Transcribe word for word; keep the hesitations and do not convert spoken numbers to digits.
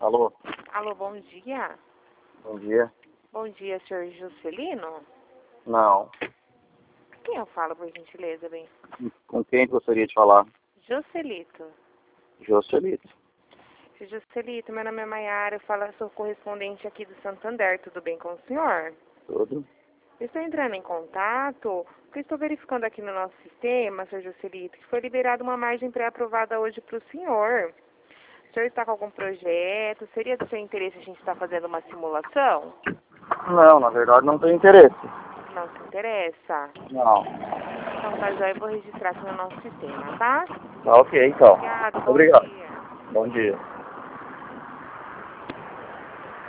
Alô? Alô, bom dia. Bom dia. Bom dia, senhor Juscelino? Não. Quem eu falo, por gentileza, bem? Com quem gostaria de falar? Juscelito. Jocelito. Senhor Juscelito, meu nome é Maiara, eu falo, sou correspondente aqui do Santander, tudo bem com o senhor? Tudo? Eu estou entrando em contato, porque estou verificando aqui no nosso sistema, senhor Juscelito, que foi liberada uma margem pré-aprovada hoje para o senhor. O senhor está com algum projeto? Seria do seu interesse a gente estar fazendo uma simulação? Não, na verdade não tenho interesse. Não se interessa? Não. Então tá, já eu vou registrar aqui no nosso sistema, tá? Tá ok, então. Obrigada, bom Obrigado. dia. Bom dia.